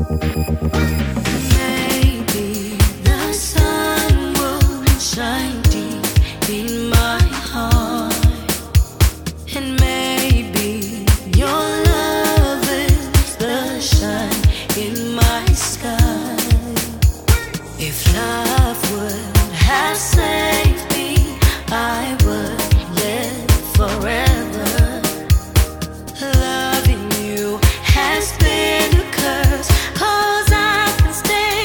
Maybe the sun will shine deep in my heart, and maybe your love is the shine in my sky. If love would have saved me, I would live forever. Loving you has been a curse, 'cause I can stay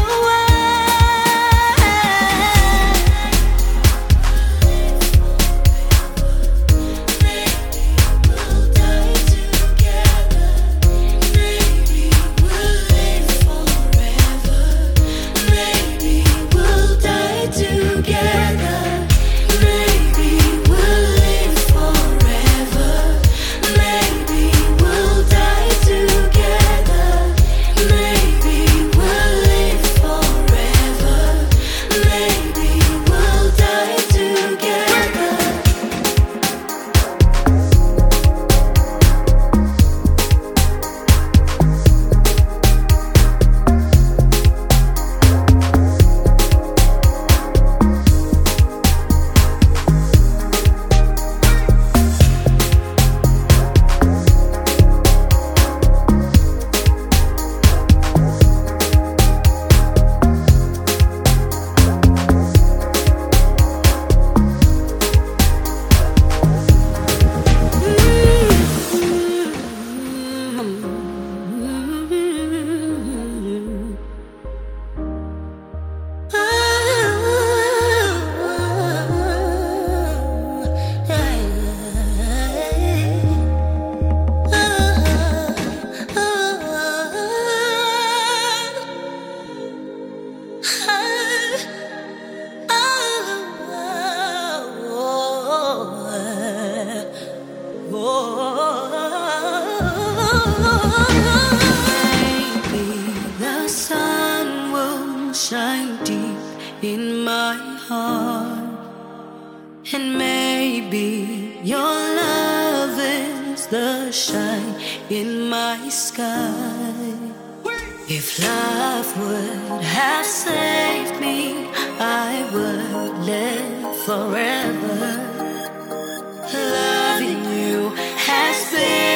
Maybe we'll die together. Maybe we'll live forever. Maybe we'll die together. Maybe we'll live forever. Maybe we'll die together. Maybe we'll live forever. Maybe we'll die together. Maybe the sun will shine deep in my heart, and maybe your love is the shine in my sky. If love would have saved me, I would live forever. Loving you has been